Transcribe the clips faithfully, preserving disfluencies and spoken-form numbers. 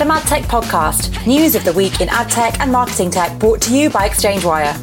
the MadTech Podcast, news of the week in ad tech and marketing tech, brought to you by ExchangeWire.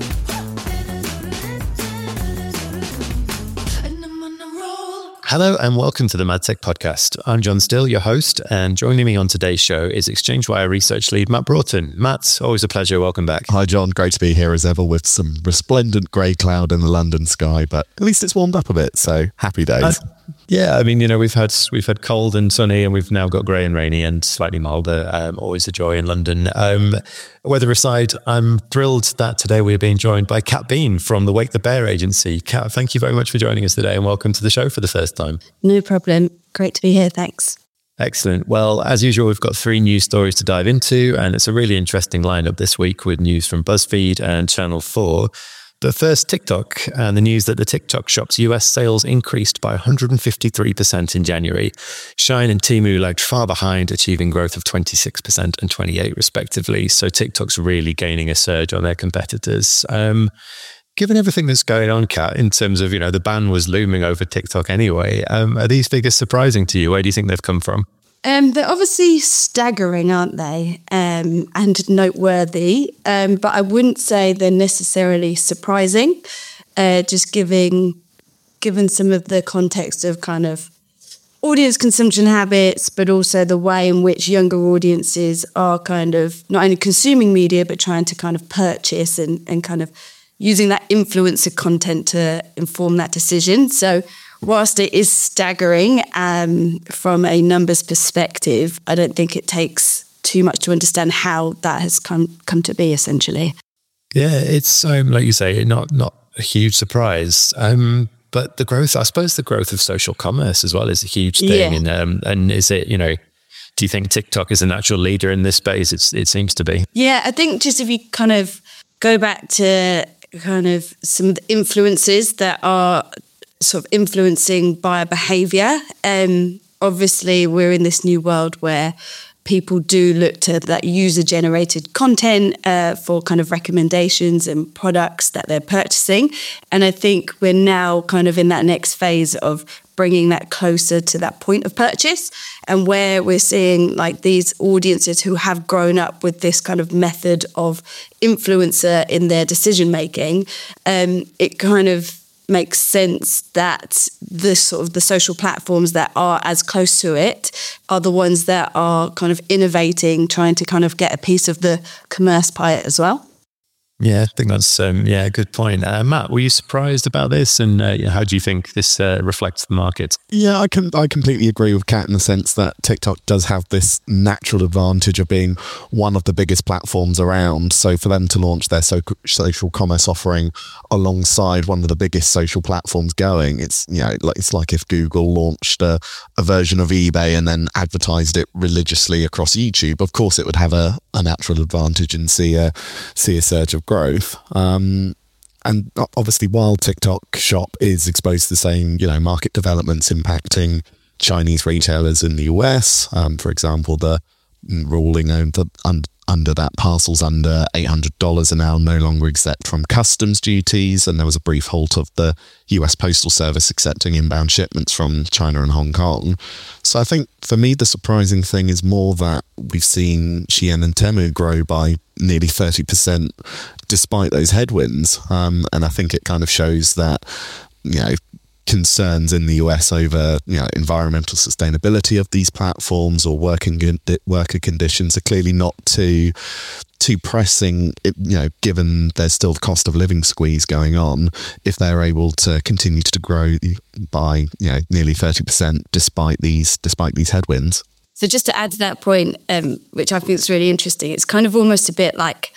Hello and welcome to the MadTech Podcast. I'm John Still, your host, and joining me on today's show is ExchangeWire research lead Matt Broughton. Matt, always a pleasure. Welcome back. Hi, John. Great to be here as ever with some resplendent grey cloud in the London sky, but at least it's warmed up a bit, so happy days. Uh, yeah, I mean, you know, we've had we've had cold and sunny, and we've now got grey and rainy and slightly milder. Um, always a joy in London. Um, weather aside, I'm thrilled that today we're being joined by Kat Bean from the Wake the Bear agency. Kat, thank you very much for joining us today, and welcome to the show for the first time. No problem. Great to be here. Thanks. Excellent. Well, as usual, we've got three news stories to dive into, and it's a really interesting lineup this week with news from BuzzFeed and Channel four. But first, TikTok, and the news that the TikTok shop's U S sales increased by one hundred fifty-three percent in January. Shein and Temu lagged far behind, achieving growth of twenty-six percent and twenty-eight percent respectively. So TikTok's really gaining a surge on their competitors. Um, given everything that's going on, Kat, in terms of, you know, the ban was looming over TikTok anyway, um, are these figures surprising to you? Where do you think they've come from? Um, they're obviously staggering, aren't they? Um, and noteworthy. Um, but I wouldn't say they're necessarily surprising, uh, just giving, given some of the context of kind of audience consumption habits, but also the way in which younger audiences are kind of not only consuming media, but trying to kind of purchase and, and kind of using that influencer content to inform that decision. So whilst it is staggering um, from a numbers perspective, I don't think it takes too much to understand how that has come come to be, essentially. Yeah, it's, um, like you say, not not a huge surprise. Um, but the growth, I suppose the growth of social commerce as well is a huge thing. Yeah. And, um, and is it, you know, do you think TikTok is a natural leader in this space? It's, it seems to be. Yeah, I think just if you kind of go back to kind of some of the influences that are sort of influencing buyer behaviour. Um, obviously, we're in this new world where people do look to that user-generated content uh, for kind of recommendations and products that they're purchasing. And I think we're now kind of in that next phase of bringing that closer to that point of purchase, and where we're seeing like these audiences who have grown up with this kind of method of influencer in their decision-making. Um, it kind of makes sense that the sort of the social platforms that are as close to it are the ones that are kind of innovating, trying to kind of get a piece of the commerce pie as well. Yeah, I think that's um, yeah, a good point. Uh, Matt, were you surprised about this, and uh, how do you think this uh, reflects the market? Yeah, I can I completely agree with Kat in the sense that TikTok does have this natural advantage of being one of the biggest platforms around. So for them to launch their so- social commerce offering alongside one of the biggest social platforms going, it's, you know, like it's like if Google launched a, a version of eBay and then advertised it religiously across YouTube. Of course, it would have a, a natural advantage and see a see a surge of growth. Um, and obviously, while TikTok Shop is exposed to the same, you know, market developments impacting Chinese retailers in the U S, um, for example, the ruling under, under that parcels under eight hundred dollars are now no longer exempt from customs duties, and there was a brief halt of the U S Postal Service accepting inbound shipments from China and Hong Kong. So I think for me the surprising thing is more that we've seen Shein and Temu grow by nearly thirty percent despite those headwinds, um, and I think it kind of shows that, you know, concerns in the U S over, you know, environmental sustainability of these platforms or working worker conditions are clearly not too too pressing, you know, given there's still the cost of living squeeze going on, if they're able to continue to grow by, you know, nearly thirty percent despite these despite these headwinds. So just to add to that point, um, which I think is really interesting, it's kind of almost a bit like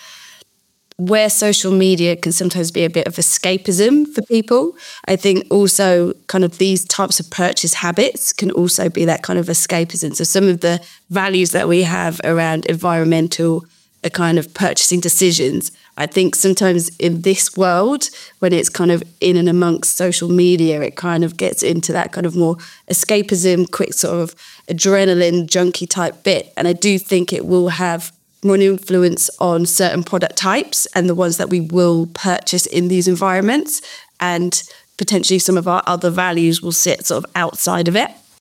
where social media can sometimes be a bit of escapism for people. I think also kind of these types of purchase habits can also be that kind of escapism. So some of the values that we have around environmental uh, kind of purchasing decisions, I think sometimes in this world, when it's kind of in and amongst social media, it kind of gets into that kind of more escapism, quick sort of adrenaline junkie type bit. And I do think it will have more influence on certain product types and the ones that we will purchase in these environments, and potentially some of our other values will sit sort of outside of it.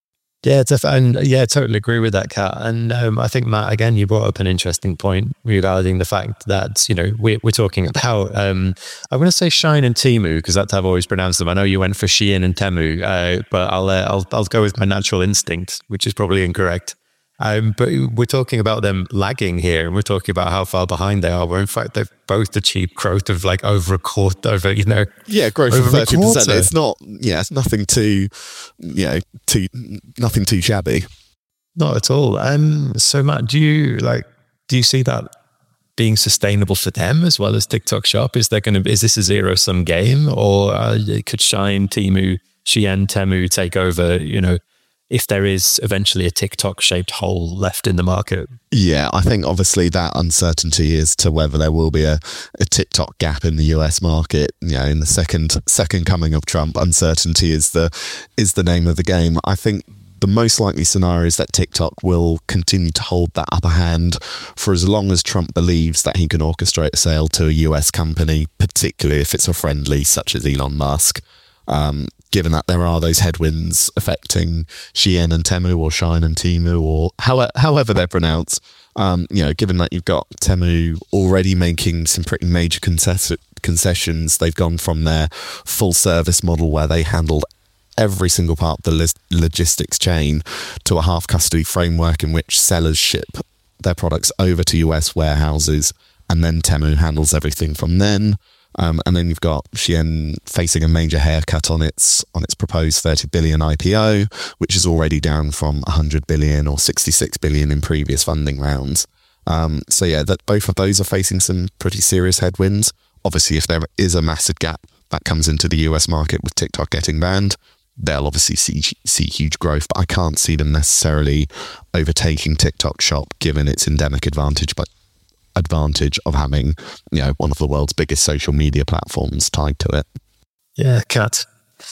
Yeah, def- and yeah, totally agree with that, Kat. And um, I think, Matt, again, you brought up an interesting point regarding the fact that, you know, we're, we're talking about, um, I'm going to say Shein and Temu, because that's how I've always pronounced them. I know you went for Shein and Temu, uh, but I'll, uh, I'll, I'll go with my natural instinct, which is probably incorrect. Um, but we're talking about them lagging here, and we're talking about how far behind they are. Where in fact they've both achieved growth of like over a quarter, over you know, yeah, growth of thirty percent. It's not, yeah, it's nothing too, you know, too nothing too shabby. Not at all. Um, so Matt, do you like? Do you see that being sustainable for them as well as TikTok Shop? Is there going to is this a zero sum game, or uh, could Shein, Temu, Shein, Temu take over? You know, if there is eventually a TikTok-shaped hole left in the market? Yeah, I think obviously that uncertainty is to whether there will be a, a TikTok gap in the U S market. You know, in the second second coming of Trump, uncertainty is the is the name of the game. I think the most likely scenario is that TikTok will continue to hold that upper hand for as long as Trump believes that he can orchestrate a sale to a U S company, particularly if it's a friendly such as Elon Musk. Um, given that there are those headwinds affecting Shein and Temu, or Shein and Temu, or how, however they're pronounced, um, you know, given that you've got Temu already making some pretty major concess- concessions, they've gone from their full service model where they handled every single part of the lo- logistics chain to a half custody framework in which sellers ship their products over to U S warehouses, and then Temu handles everything from then. Um, and then you've got Shein facing a major haircut on its on its proposed thirty billion I P O, which is already down from one hundred billion or sixty-six billion in previous funding rounds. Um, so yeah, that both of those are facing some pretty serious headwinds. Obviously, if there is a massive gap that comes into the U S market with TikTok getting banned, they'll obviously see see huge growth. But I can't see them necessarily overtaking TikTok Shop, given its endemic advantage, but advantage of having, you know, one of the world's biggest social media platforms tied to it. Yeah, Kat.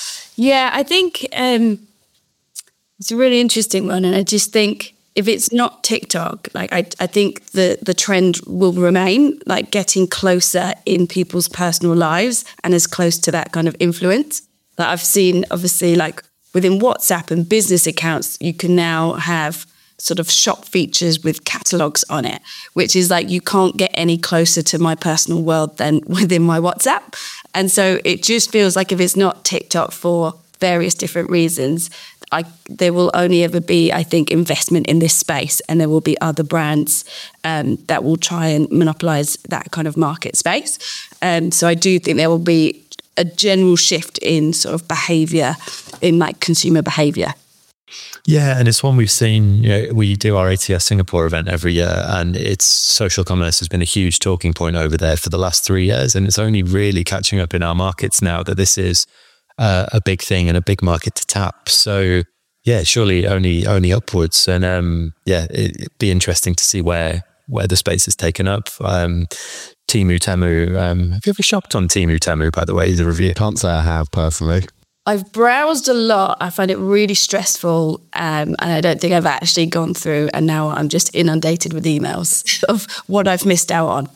Yeah, I think um, it's a really interesting one, and I just think if it's not TikTok, like I, I think the the trend will remain, like getting closer in people's personal lives and as close to that kind of influence. Like I've seen, obviously, like within WhatsApp and business accounts, you can now have sort of shop features with catalogs on it, which is like you can't get any closer to my personal world than within my WhatsApp. And so it just feels like if it's not TikTok for various different reasons, I, there will only ever be, I think, investment in this space, and there will be other brands um, that will try and monopolize that kind of market space. Um, so I do think there will be a general shift in sort of behavior, in like consumer behavior. Yeah, and it's one we've seen. You know, we do our A T S Singapore event every year, and it's social commerce has been a huge talking point over there for the last three years, and it's only really catching up in our markets now that this is uh, a big thing and a big market to tap. So yeah, surely only only upwards, and um, yeah, it, it'd be interesting to see where where the space is taken up. Um, Temu, Temu. Um, have you ever shopped on Temu, Temu? By the way, the review. Can't say I have personally. I've browsed a lot. I find it really stressful, um, and I don't think I've actually gone through, and now I'm just inundated with emails of what I've missed out on.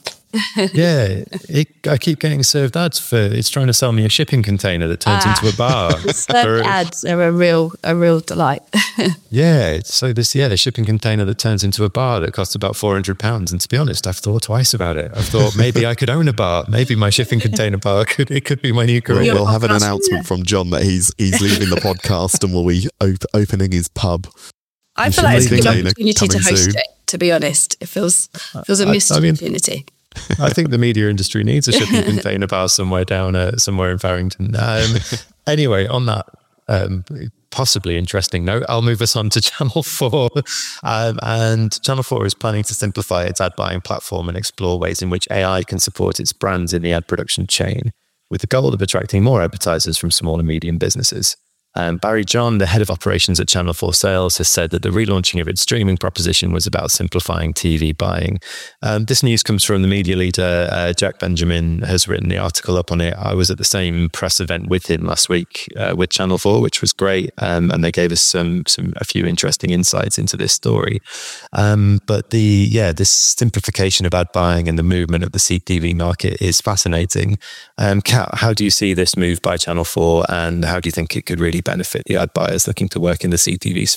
Yeah, it, I keep getting served ads for it's trying to sell me a shipping container that turns ah, into a bar. For, ads are a real a real delight. Yeah, so this yeah the shipping container that turns into a bar that costs about four hundred pounds. And to be honest, I've thought twice about it. I've thought maybe I could own a bar. Maybe my shipping container bar could it could be my new career. We'll have an announcement from John that he's he's leaving the podcast and will be op- opening his pub. I feel like it's a good opportunity to host soon. it. To be honest, it feels feels a missed I, I mean, opportunity. I think the media industry needs a shipping container bar somewhere down, uh, somewhere in Farringdon. Um, anyway, on that um, possibly interesting note, I'll move us on to Channel four. Um, and Channel four is planning to simplify its ad buying platform and explore ways in which A I can support its brands in the ad production chain, with the goal of attracting more advertisers from small and medium businesses. Um, Barry John, the head of operations at Channel four Sales, has said that the relaunching of its streaming proposition was about simplifying T V buying. Um, this news comes from the media leader. Uh, Jack Benjamin has written the article up on it. I was at the same press event with him last week uh, with Channel four, which was great. Um, and they gave us some, some a few interesting insights into this story. Um, but the yeah, this simplification of ad buying and the movement of the C T V market is fascinating. Um, Kat, how do you see this move by Channel four, and how do you think it could really benefit the ad buyers looking to work in the C T V sphere?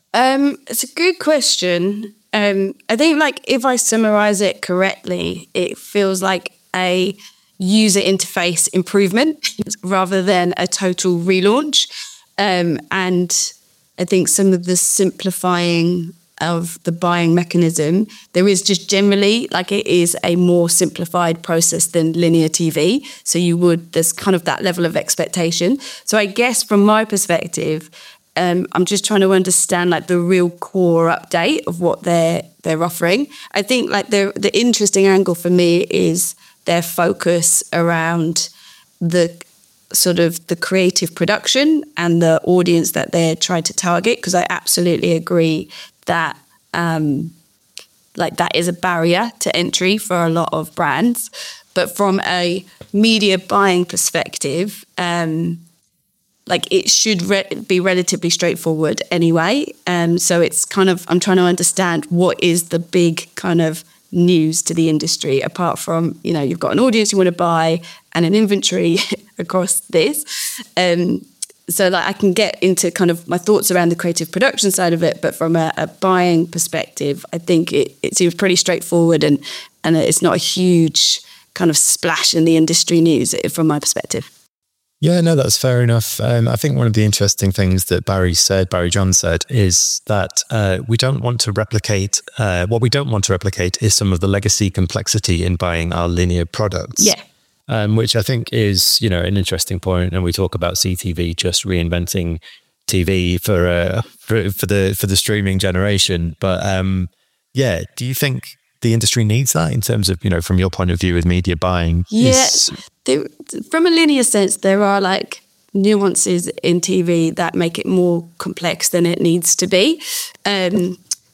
Um, it's a good question. Um, I think, like, if I summarize it correctly, it feels like a user interface improvement rather than a total relaunch. Um, and I think some of the simplifying of the buying mechanism, there is just generally, like, it is a more simplified process than linear T V. So you would, there's kind of that level of expectation. So I guess from my perspective, um, I'm just trying to understand, like, the real core update of what they're they're offering. I think, like, the the interesting angle for me is their focus around the sort of the creative production and the audience that they're trying to target, because I absolutely agree that um, like that is a barrier to entry for a lot of brands. But from a media buying perspective, um, like it should re- be relatively straightforward anyway. Um, so it's kind of, I'm trying to understand what is the big kind of news to the industry, apart from, you know, you've got an audience you want to buy and an inventory across this. Um, so like I can get into kind of my thoughts around the creative production side of it, but from a, a buying perspective, I think it, it seems pretty straightforward, and, and it's not a huge kind of splash in the industry news from my perspective. Yeah, no, that's fair enough. Um, I think one of the interesting things that Barry said, Barry John said, is that uh, we don't want to replicate, uh, what we don't want to replicate is some of the legacy complexity in buying our linear products. Yeah. Um, which I think is, you know, an interesting point. And we talk about C T V just reinventing T V for uh, for, for the for the streaming generation. But um, yeah, do you think the industry needs that in terms of, you know, from your point of view with media buying? Yeah, there, from a linear sense, there are like nuances in T V that make it more complex than it needs to be. Um,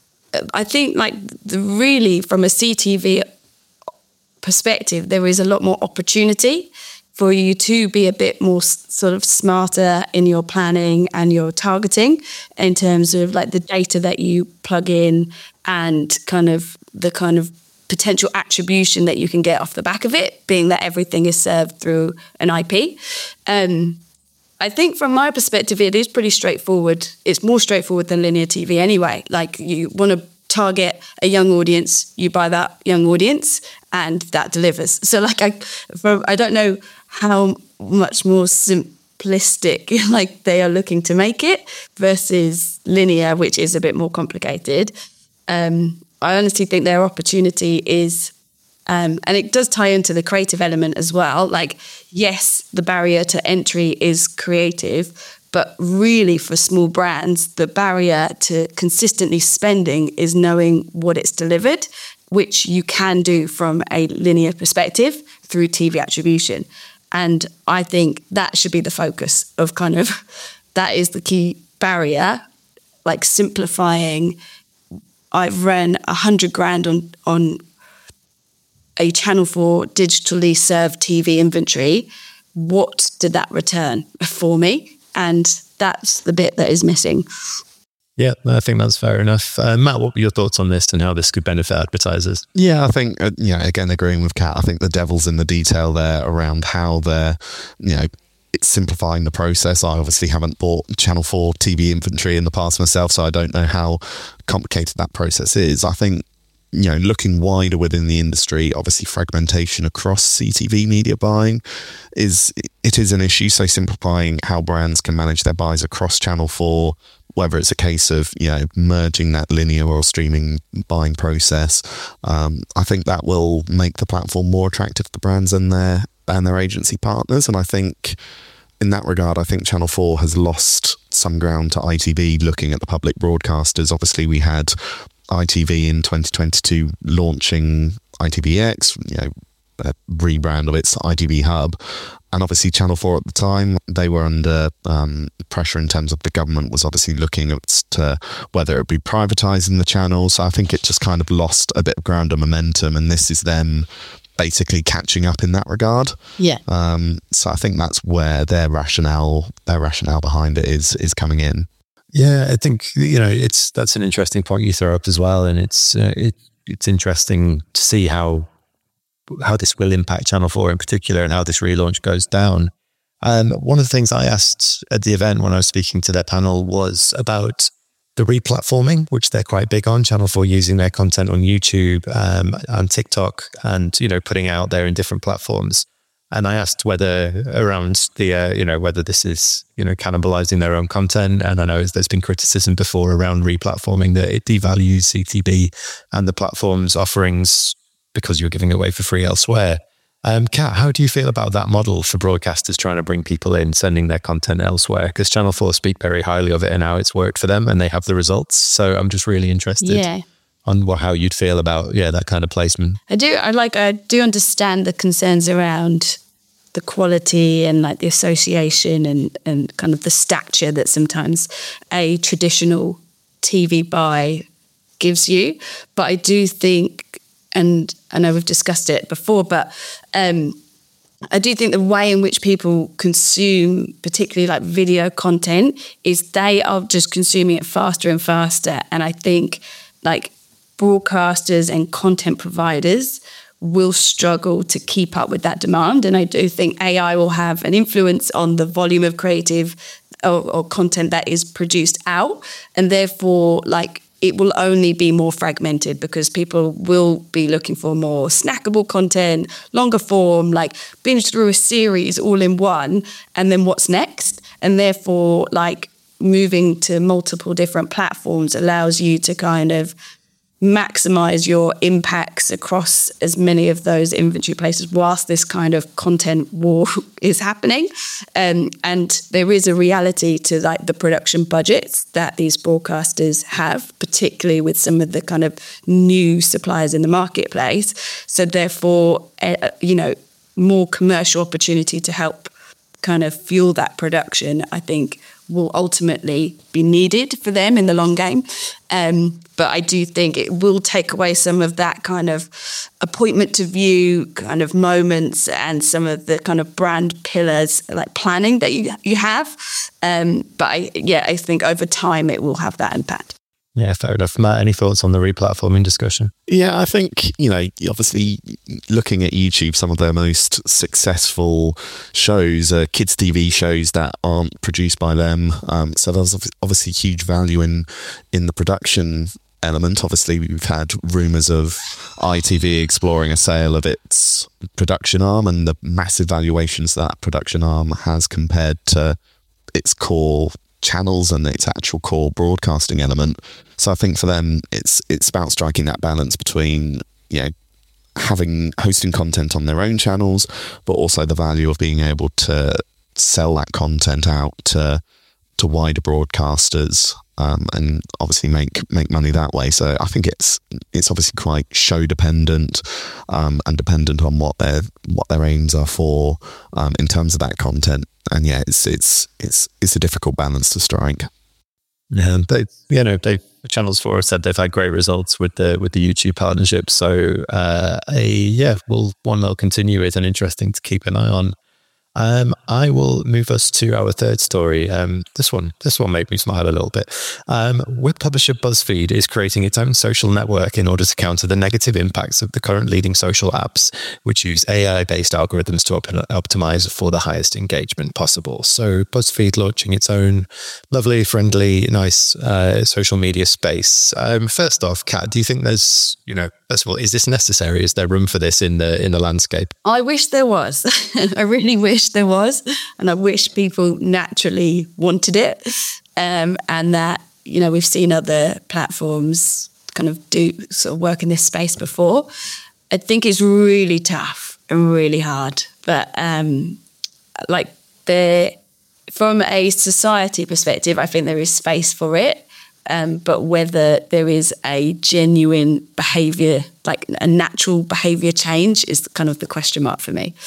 I think like the really from a C T V perspective, there is a lot more opportunity for you to be a bit more sort of smarter in your planning and your targeting in terms of like the data that you plug in and kind of the kind of potential attribution that you can get off the back of it, being that everything is served through an I P. Um, I think from my perspective, it is pretty straightforward. It's more straightforward than linear T V anyway. Like you want to target a young audience, you buy that young audience, and that delivers. So like I, from, I don't know how much more simplistic like they are looking to make it versus linear, which is a bit more complicated. Um, I honestly think their opportunity is, um, and it does tie into the creative element as well. Like, yes, the barrier to entry is creative, but really for small brands, the barrier to consistently spending is knowing what it's delivered, which you can do from a linear perspective through T V attribution. And I think that should be the focus of kind of, that is the key barrier, like simplifying. I've run a hundred grand on, on a Channel four digitally served T V inventory. What did that return for me? And that's the bit that is missing. Yeah, I think that's fair enough. Uh, Matt, what were your thoughts on this and how this could benefit advertisers? Yeah, I think, uh, yeah, again, agreeing with Kat, I think the devil's in the detail there around how they're, you know, it's simplifying the process. I obviously haven't bought Channel four T V inventory in the past myself, so I don't know how complicated that process is. I think, you know, looking wider within the industry, obviously fragmentation across C T V media buying is, it is an issue. So simplifying how brands can manage their buys across Channel four, whether it's a case of, you know, merging that linear or streaming buying process, um, I think that will make the platform more attractive to brands and their and their agency partners. And I think in that regard, I think Channel four has lost some ground to I T V looking at the public broadcasters. Obviously, we had I T V in twenty twenty-two launching I T V X, you know, a rebrand of its I T V Hub. And obviously Channel four at the time, they were under um, pressure in terms of the government was obviously looking at to whether it be privatising the channel. So I think it just kind of lost a bit of ground and momentum. And this is them basically catching up in that regard. Yeah. Um, so I think that's where their rationale, their rationale behind it is is coming in. Yeah, I think, you know, it's that's an interesting point you throw up as well, and it's uh, it, it's interesting to see how how this will impact Channel four in particular and how this relaunch goes down. And one of the things I asked at the event when I was speaking to their panel was about the replatforming, which they're quite big on, Channel four using their content on YouTube um, and TikTok and, you know, putting out there in different platforms. And I asked whether around the, uh, you know, whether this is, you know, cannibalizing their own content. And I know there's been criticism before around replatforming that it devalues C T B and the platform's offerings because you're giving away for free elsewhere. Um, Kat, how do you feel about that model for broadcasters trying to bring people in, sending their content elsewhere? Because Channel four speak very highly of it and how it's worked for them and they have the results. So I'm just really interested yeah. on what, how you'd feel about, yeah, that kind of placement. I do, I like, I do understand the concerns around the quality and like the association and, and kind of the stature that sometimes a traditional T V buy gives you. But I do think, and I know we've discussed it before, but um, I do think the way in which people consume, particularly like video content, is they are just consuming it faster and faster. And I think like broadcasters and content providers will struggle to keep up with that demand. And I do think A I will have an influence on the volume of creative or, or content that is produced out. And therefore, like, it will only be more fragmented because people will be looking for more snackable content, longer form, like binge through a series all in one, and then what's next? And therefore, like, moving to multiple different platforms allows you to kind of maximize your impacts across as many of those inventory places whilst this kind of content war is happening. Um, and there is a reality to like the production budgets that these broadcasters have, particularly with some of the kind of new suppliers in the marketplace. So therefore, uh, you know, more commercial opportunity to help kind of fuel that production, I think, will ultimately be needed for them in the long game. Um, but I do think it will take away some of that kind of appointment to view kind of moments and some of the kind of brand pillars like planning that you you have. Um, but I, yeah, I think over time it will have that impact. Yeah, fair enough. Matt, any thoughts on the replatforming discussion? Yeah, I think, you know, obviously looking at YouTube, some of their most successful shows are kids' T V shows that aren't produced by them. Um, so there's obviously huge value in in the production element. Obviously, we've had rumours of I T V exploring a sale of its production arm and the massive valuations that production arm has compared to its core channels and its actual core broadcasting element. So I think for them, it's it's about striking that balance between, you know, having hosting content on their own channels, but also the value of being able to sell that content out to to wider broadcasters um, and obviously make make money that way. So I think it's it's obviously quite show dependent um, and dependent on what their what their aims are for um, in terms of that content. And yeah, it's it's it's it's a difficult balance to strike. Yeah, they, you know, they Channels four said they've had great results with the with the YouTube partnership. So uh, a, yeah, well, one they'll continue with and interesting to keep an eye on. Um, I will move us to our third story. Um, this one, this one made me smile a little bit. Um, web publisher BuzzFeed is creating its own social network in order to counter the negative impacts of the current leading social apps, which use A I-based algorithms to op- optimize for the highest engagement possible. So BuzzFeed launching its own lovely, friendly, nice uh, social media space. Um, first off, Kat, do you think there's, you know, first of all, is this necessary? Is there room for this in the in the landscape? I wish there was. I really wish there was, and I wish people naturally wanted it, um, and that, you know, we've seen other platforms kind of do sort of work in this space before. I think it's really tough and really hard, but um, like the from a society perspective, I think there is space for it. Um, but whether there is a genuine behaviour, like a natural behaviour change, is kind of the question mark for me.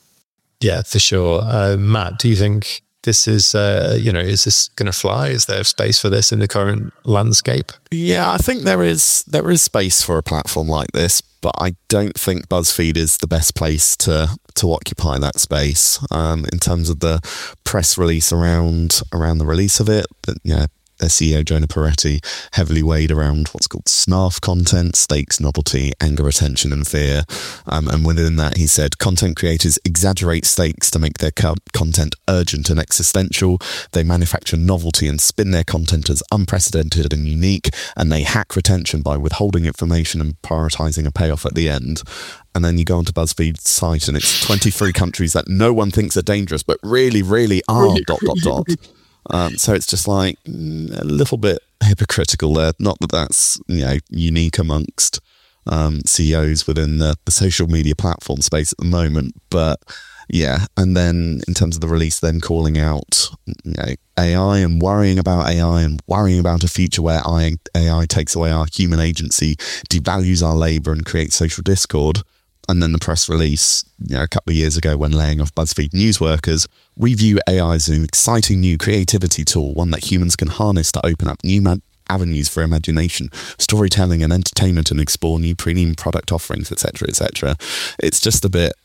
Yeah, for sure. Uh, Matt, do you think this is, uh, you know, is this going to fly? Is there space for this in the current landscape? Yeah, I think there is there is space for a platform like this, but I don't think BuzzFeed is the best place to to occupy that space. Um, in terms of the press release around around the release of it, but yeah. their C E O, Jonah Peretti, heavily weighed around what's called SNARF content: stakes, novelty, anger, attention, and fear. Um, and within that, he said, content creators exaggerate stakes to make their co- content urgent and existential. They manufacture novelty and spin their content as unprecedented and unique. And they hack retention by withholding information and prioritizing a payoff at the end. And then you go onto BuzzFeed's site and it's twenty-three countries that no one thinks are dangerous, but really, really are, dot, dot, dot. Um, so it's just like mm, a little bit hypocritical there. Not that that's, you know, unique amongst um, C E Os within the, the social media platform space at the moment. But yeah, and then in terms of the release, then calling out, you know, A I and worrying about A I and worrying about a future where A I takes away our human agency, devalues our labour and creates social discord. And then the press release, you know, a couple of years ago when laying off BuzzFeed news workers, we view A I as an exciting new creativity tool, one that humans can harness to open up new mad- avenues for imagination, storytelling and entertainment, and explore new premium product offerings, et cetera, et cetera. It's just a bit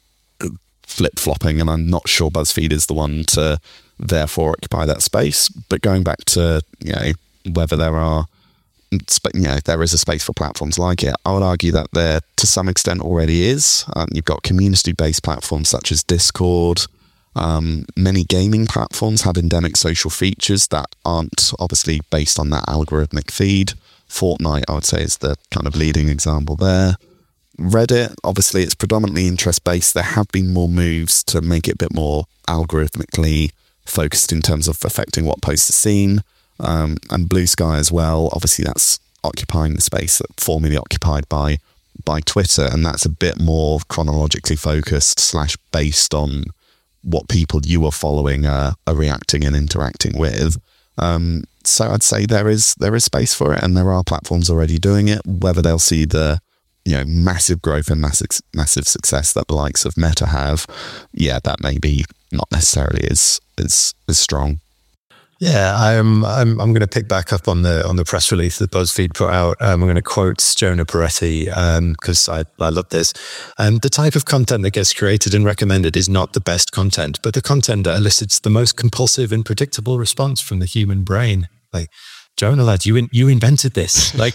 flip-flopping, and I'm not sure BuzzFeed is the one to therefore occupy that space. But going back to, you know, whether there are you know, there is a space for platforms like it, I would argue that there to some extent already is. Um, you've got community-based platforms such as Discord. Um, many gaming platforms have endemic social features that aren't obviously based on that algorithmic feed. Fortnite, I would say, is the kind of leading example there. Reddit, obviously, it's predominantly interest-based. There have been more moves to make it a bit more algorithmically focused in terms of affecting what posts are seen. Um, and Blue Sky as well. Obviously, that's occupying the space that formerly occupied by by Twitter, and that's a bit more chronologically focused slash based on what people you are following uh, are reacting and interacting with. Um, so I'd say there is there is space for it, and there are platforms already doing it. Whether they'll see the you know massive growth and massive massive success that the likes of Meta have, yeah, that may be not necessarily as as as strong. Yeah, I'm I'm I'm going to pick back up on the on the press release that BuzzFeed put out. Um, I'm going to quote Jonah Peretti because um, I I love this. Um, the type of content that gets created and recommended is not the best content, but the content that elicits the most compulsive and predictable response from the human brain. Like, Jonah, lad, you in, you invented this. Like,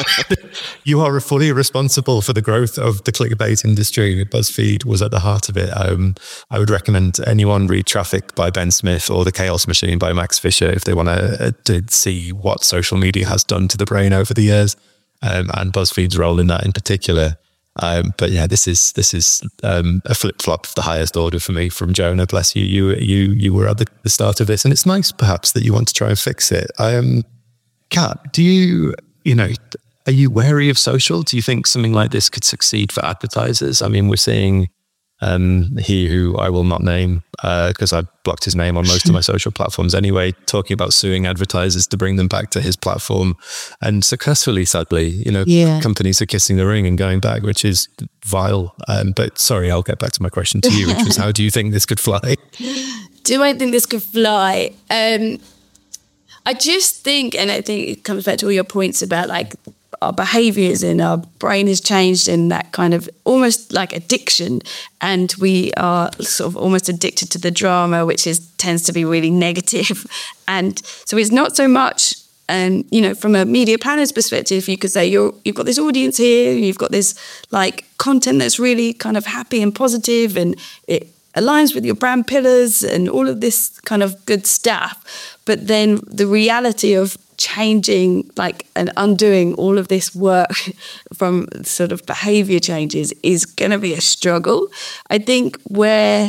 you are fully responsible for the growth of the clickbait industry. BuzzFeed was at the heart of it. Um, I would recommend anyone read Traffic by Ben Smith or The Chaos Machine by Max Fisher if they want to, uh, to see what social media has done to the brain over the years, um, and BuzzFeed's role in that in particular. Um, but yeah, this is this is um, a flip flop of the highest order for me from Jonah. Bless you, you you you were at the, the start of this, and it's nice perhaps that you want to try and fix it. Um, Kat, do you, you know, are you wary of social? Do you think something like this could succeed for advertisers? I mean, we're seeing um, he who I will not name because uh, I blocked his name on most of my social platforms anyway, talking about suing advertisers to bring them back to his platform, and successfully, sadly. You know, yeah. Companies are kissing the ring and going back, which is vile. Um, but sorry, I'll get back to my question to you, which was, how do you think this could fly? Do I think this could fly? Um I just think, and I think it comes back to all your points about like our behaviours and our brain has changed and that kind of almost like addiction, and we are sort of almost addicted to the drama, which is tends to be really negative. And so it's not so much, um, you know, from a media planner's perspective, you could say you're you've got this audience here, you've got this like content that's really kind of happy and positive, and it aligns with your brand pillars and all of this kind of good stuff. But then the reality of changing, like, and undoing all of this work from sort of behavior changes is going to be a struggle. I think where,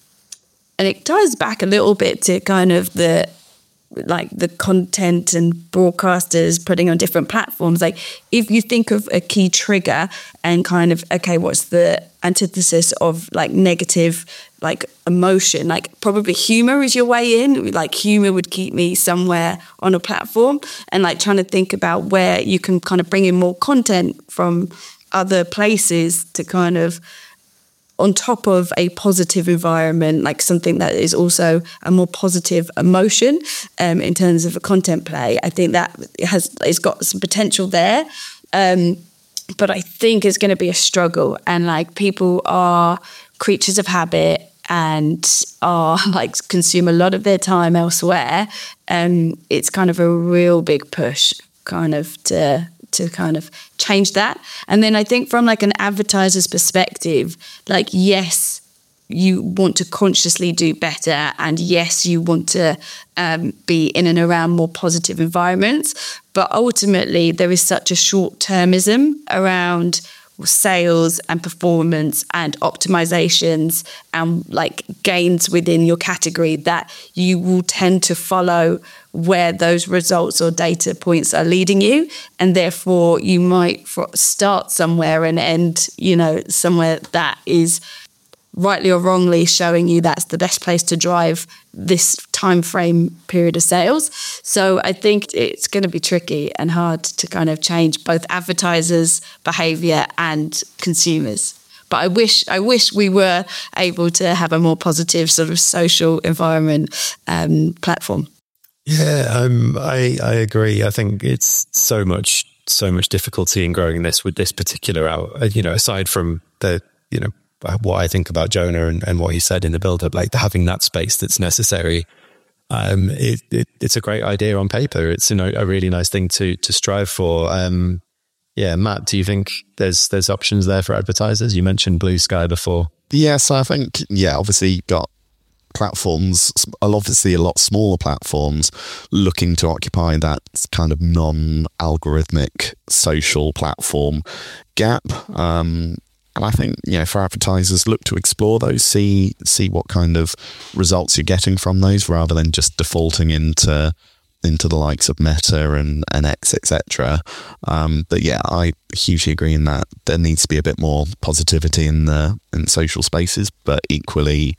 and it ties back a little bit to kind of the, like the content and broadcasters putting on different platforms. Like if you think of a key trigger and kind of, okay, what's the antithesis of like negative, like emotion, like probably humor is your way in. Like humor would keep me somewhere on a platform, and like trying to think about where you can kind of bring in more content from other places to kind of, on top of a positive environment, like something that is also a more positive emotion um, in terms of a content play. I think that it has, it's got some potential there. Um, but I think it's going to be a struggle, and like people are creatures of habit, and are like consume a lot of their time elsewhere, um, it's kind of a real big push kind of to to kind of change that. And then I think from like an advertiser's perspective, like, yes, you want to consciously do better, and yes, you want to um, be in and around more positive environments, but ultimately there is such a short-termism around sales and performance and optimizations and like gains within your category that you will tend to follow where those results or data points are leading you, and therefore you might start somewhere and end, you know, somewhere that is rightly or wrongly showing you that's the best place to drive this time frame period of sales. So I think it's going to be tricky and hard to kind of change both advertisers' behavior and consumers. But I wish I wish we were able to have a more positive sort of social environment um, platform. Yeah, um, I I agree. I think it's so much so much difficulty in growing this with this particular out. You know, aside from the you know. what I think about Jonah and, and what he said in the build-up, like having that space that's necessary. Um, it, it, it's a great idea on paper. It's, you know, a really nice thing to to strive for. Um, yeah, Matt, do you think there's there's options there for advertisers? You mentioned Blue Sky before. Yes, I think, yeah, obviously you've got platforms, obviously a lot smaller platforms looking to occupy that kind of non-algorithmic social platform gap. Um, And I think, you know, for advertisers, look to explore those, see see what kind of results you're getting from those, rather than just defaulting into into the likes of Meta and, and X, et cetera. Um, but yeah, I hugely agree in that there needs to be a bit more positivity in the in social spaces. But equally,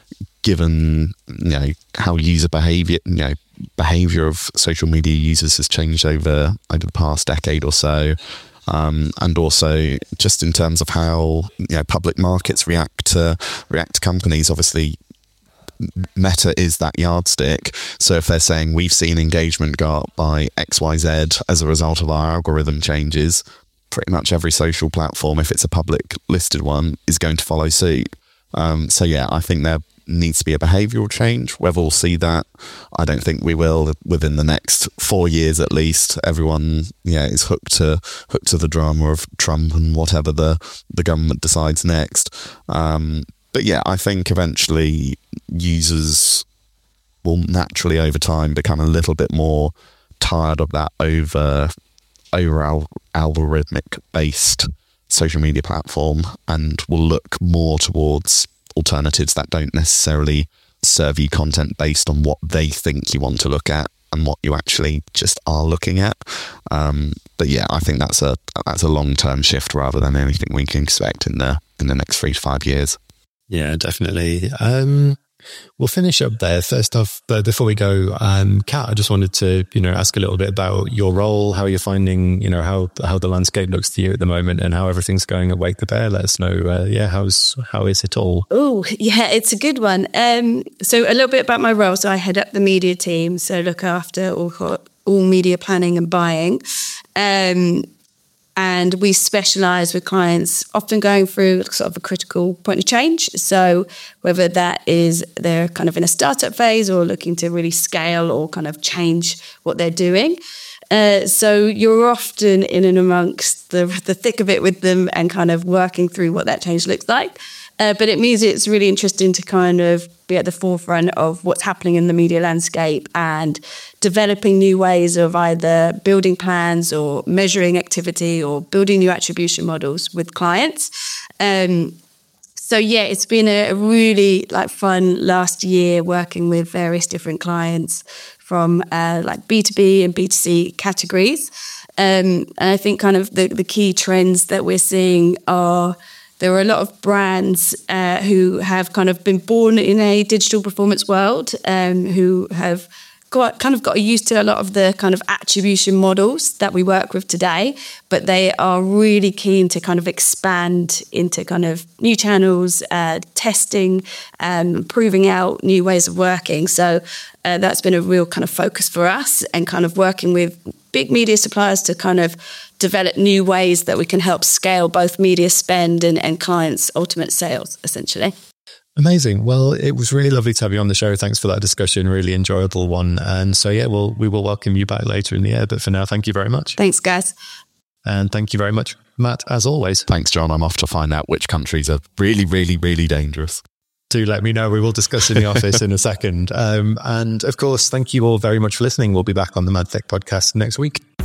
given, you know, how user behavior, you know, behavior of social media users has changed over over the past decade or so. Um, and also just in terms of how, you know, public markets react to react to companies. Obviously, Meta is that yardstick. So if they're saying we've seen engagement go up by X Y Z as a result of our algorithm changes, pretty much every social platform, if it's a public listed one, is going to follow suit. Um, so yeah, I think there needs to be a behavioural change. Whether we'll see that, I don't think we will within the next four years at least. Everyone, yeah, is hooked to hooked to the drama of Trump and whatever the the government decides next. Um, but yeah, I think eventually users will naturally over time become a little bit more tired of that over over al- algorithmic based social media platform, and will look more towards alternatives that don't necessarily serve you content based on what they think you want to look at and what you actually just are looking at. Um, but yeah, I think that's a that's a long term shift rather than anything we can expect in the in the next three to five years. Yeah, definitely. Um, we'll finish up there. First off, but before we go, um, Kat, I just wanted to, you know, ask a little bit about your role, how you're finding, you know, how how the landscape looks to you at the moment, and how everything's going at Wake the Bear. Let us know. Uh, yeah, how's how is it all? Oh, yeah, it's a good one. Um, so a little bit about my role. So I head up the media team, so look after all all media planning and buying. Um, And we specialise with clients often going through sort of a critical point of change. So whether that is they're kind of in a startup phase or looking to really scale or kind of change what they're doing. Uh, so you're often in and amongst the, the thick of it with them and kind of working through what that change looks like. Uh, but it means it's really interesting to kind of be at the forefront of what's happening in the media landscape and developing new ways of either building plans or measuring activity or building new attribution models with clients. Um, so yeah, it's been a really like fun last year working with various different clients from uh, like B two B and B two C categories. Um, and I think kind of the, the key trends that we're seeing are there are a lot of brands uh, who have kind of been born in a digital performance world, um, who have got kind of got used to a lot of the kind of attribution models that we work with today, but they are really keen to kind of expand into kind of new channels, uh, testing, um, proving out new ways of working. So uh, that's been a real kind of focus for us, and kind of working with big media suppliers to kind of develop new ways that we can help scale both media spend and, and clients' ultimate sales, essentially. Amazing. Well, it was really lovely to have you on the show. Thanks for that discussion. Really enjoyable one. And so, yeah, well, we will welcome you back later in the year. But for now, thank you very much. Thanks, guys. And thank you very much, Matt, as always. Thanks, John. I'm off to find out which countries are really, really, really dangerous. Do let me know. We will discuss in the office in a second. Um, and of course, thank you all very much for listening. We'll be back on the Mad Tech podcast next week.